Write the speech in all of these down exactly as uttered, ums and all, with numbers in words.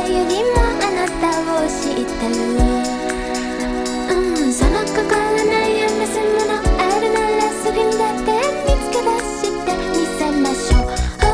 よりもあなたを知ってる。うん、その心悩ますものあるならすぐにだって見つけ出してみせましょう。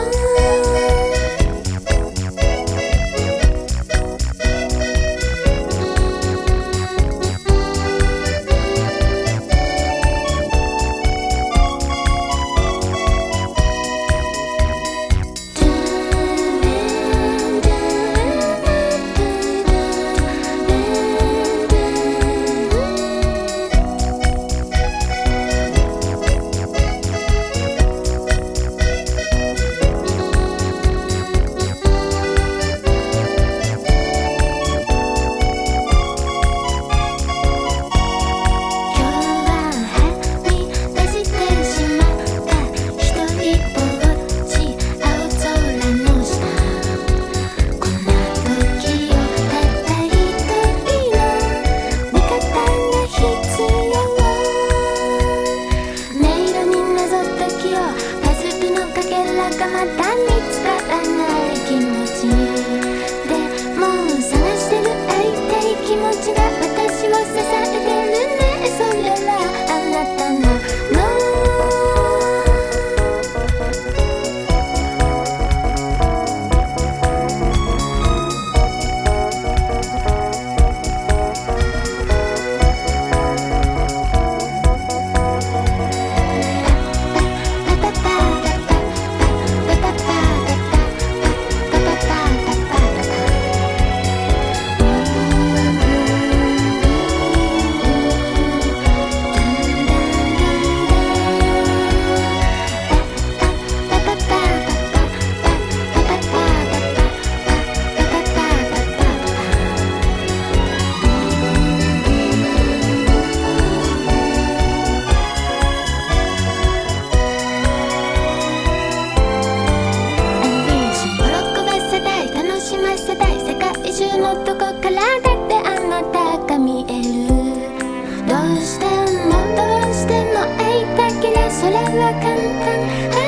まだ見つからない気持ちでもう探してる会いたい気持ちが私を支えてるね。それはあなたのどこからだってあなたが見える。どうしてもどうしても会いたけりゃそれは簡単。